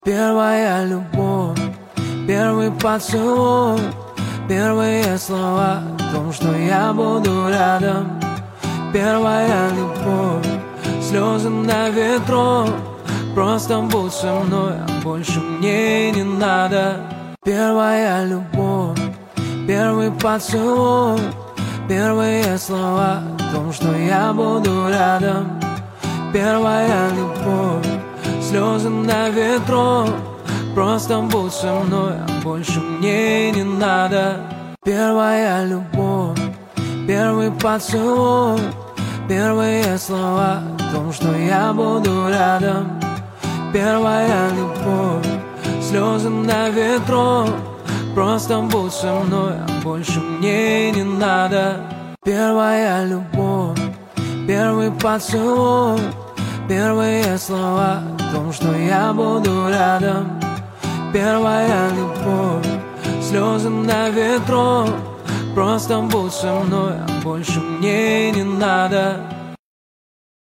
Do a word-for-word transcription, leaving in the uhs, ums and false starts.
Первая любовь, первый поцелуй, первые слова о том, что я буду рядом. Первая любовь, слезы на ветру, просто будь со мной, а больше мне не надо. Первая любовь, первый поцелуй, первые слова о том, что я буду рядом. Первая любовь, слезы на ветру, просто будь со мной, а больше мне не надо. Первая любовь, первый поцелуй, первые слова о том, что я буду рядом. Первая любовь, слезы на ветру, просто будь со мной, а больше мне не надо. Первая любовь, первый поцелуй, первые слова о том, что я буду рядом. Первая любовь, слезы на ветру, просто будь со мной, а больше мне не надо.